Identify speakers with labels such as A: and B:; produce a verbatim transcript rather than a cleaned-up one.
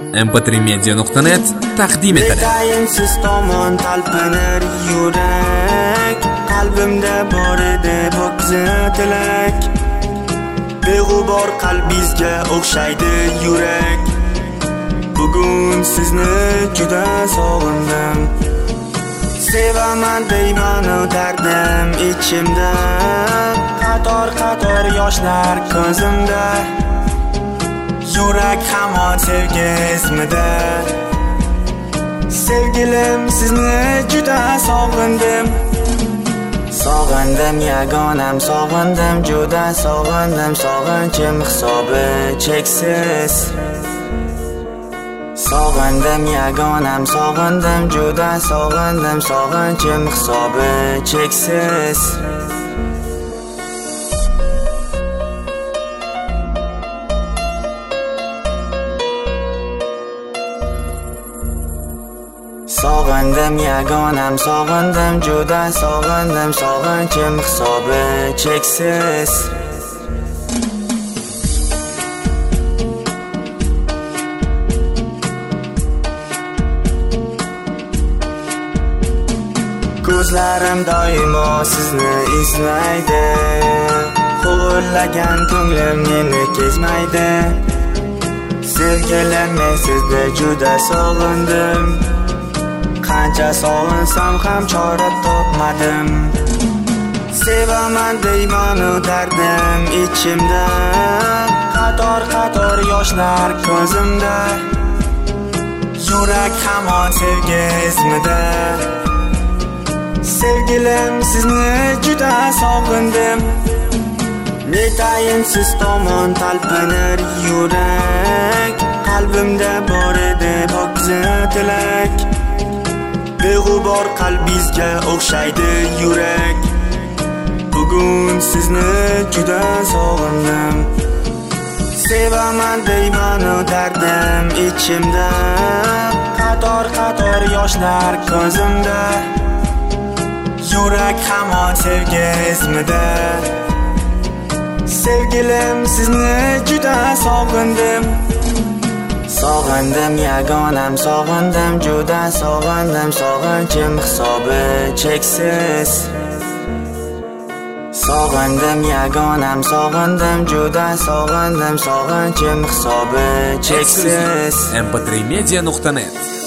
A: em p tre media nuqta net taqdim etadi.
B: Tayinsiz tomon talpinir yurak, qalbimda bor edi pokiza tilak. Beg'ubor qalbingizga o'xshaydi yurak. Bugun sizni juda sog'indim. Sevaman deyman dardim ichimda, qator-qator yoshlar ko'zimda. Yurak hamon sevgi izmida. Sevgilim, sizni juda sog'indim. Sog'indim yagonam, sog'indim, juda sog'indim. Sog'inchim hisobi cheksiz. Sog'indim yagonam, sog'indim, juda sog'indim. Sog'inchim hisobi cheksiz. Sog'indim yagonam, sog'indim, juda sog'indim. Sog'inchim hisobi cheksiz. Ko'zlarim doimo sizni izlaydi. Qo'llagan ko'nglim meni kezmaydi. Sevgilim, men sizni juda sog'indim. Qancha sog'insam ham chora topmadim. Sevaman deyman dardim ichimda, qator-qator yoshlar ko'zimda. Yurak hamon sevgi izmida. Sevgilim, sizni juda sog'indim. Netayinsiz tomon talpinir yurak, qalbimda bor edi pokiza tilak. Beg'ubor qalbingizga o'xshaydi yurak. Bugun sizni juda sog'indim. Sevaman deyman dardim ichimda, qator-qator yoshlar ko'zimda. Yurak hamon sevgi izmida. Sevgilim, sizni juda sog'indim. Sog'indim yagonam, sog'indim, juda sog'indim. Sog'inchim hisobi cheksiz. Sog'indim yagonam, sog'indim, juda sog'indim. Sog'inchim hisobi cheksiz.
A: em p tre media nuqta net